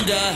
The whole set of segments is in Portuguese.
bunda.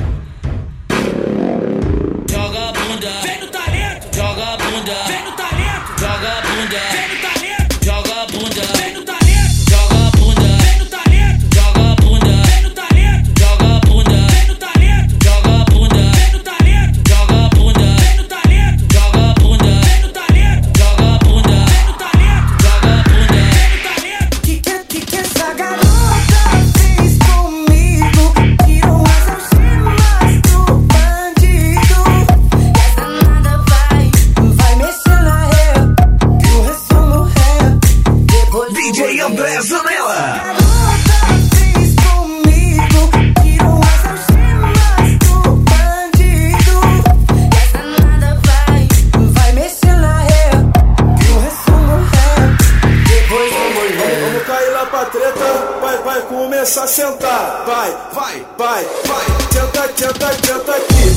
Joga a bunda. Vem no talento. Joga a bunda. Vem no talento. Joga a bunda. Vem no talento. Joga a bunda. Vem no talento. Joga a bunda. Vem no talento. Joga a bunda. Vem no talento. Joga a bunda. Vem no talento. Joga a bunda. Vem no talento. Joga a bunda. Vem no talento. Joga a bunda. Vem no talento. Joga a bunda. Vem no talento. Joga a bunda. Vem no talento. Que essa garota fez comigo? Tirou as algemas do bandido. Essa nada vai mexer na ré. Que o resto morrer. Depois DJ André Zanella. garota fez comigo. Tirou as algemas do bandido. Essa nada vai mexer na ré. Que o resto morrer. Depois Vamos cair lá pra treta, vai começar a sentar. Vai. Tenta aqui. Tenta aqui. Tenta aqui.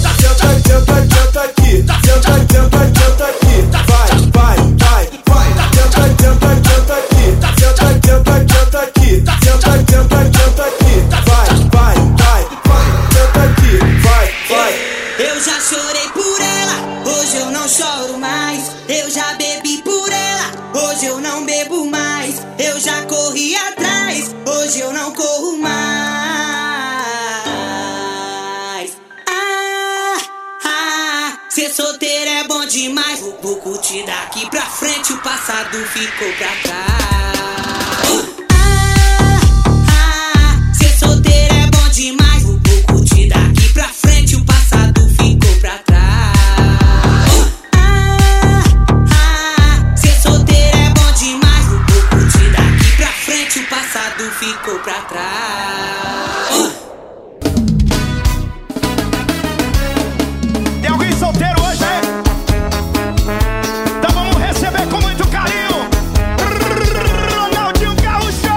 Vai. Tenta aqui. Tenta aqui. Tenta aqui. Vai. Eu já chorei por ela, hoje eu não choro mais. Eu já bebi por ela, hoje eu não bebo mais. Eu já corri atrás, hoje eu não corro mais. Ser solteiro é bom demais. Vou curtir daqui pra frente, o passado ficou pra trás. Ser solteiro é bom demais. Vou curtir daqui pra frente, o passado ficou pra trás. Ser solteiro é bom demais. Vou curtir daqui pra frente, o passado ficou pra trás. Tem alguém solteiro hoje, é? Então vamos receber com muito carinho Ronaldinho Gaúcho!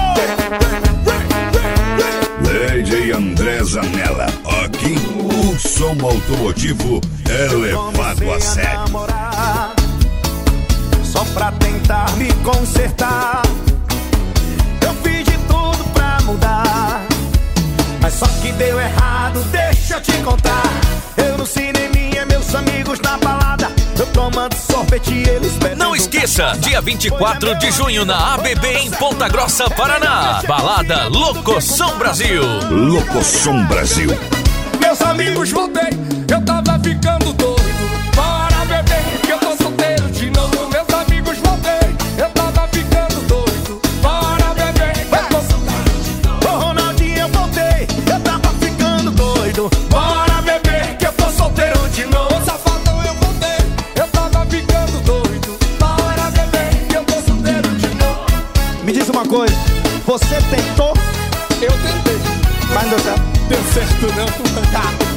DJ André Zanella. Aqui o som automotivo é levado a sério. Namorar, só pra tentar me consertar. Eu fiz de tudo pra mudar, mas só que deu errado, deixa eu te contar. Eu no cineminha, meus amigos na balada, eu tomando sorvete e eles bebendo. Não esqueça, dia 24 de junho na ABB em Ponta Grossa, Paraná. Balada Locoção Brasil. Locoção Brasil. Meus amigos, voltei, eu tava ficando doido. Bora beber, que eu tô solteiro de novo. Meus amigos, voltei, eu tava ficando doido. Bora beber, que eu tô solteiro de novo. Ô Ronaldinho, eu voltei, eu tava ficando doido. Bora beber, que eu tô solteiro de novo. Ô safadão, eu voltei, eu tava ficando doido. Bora beber, que eu tô solteiro de novo. Me diz uma coisa, você tentou, Eu tentei, mas não deu certo. deu certo não.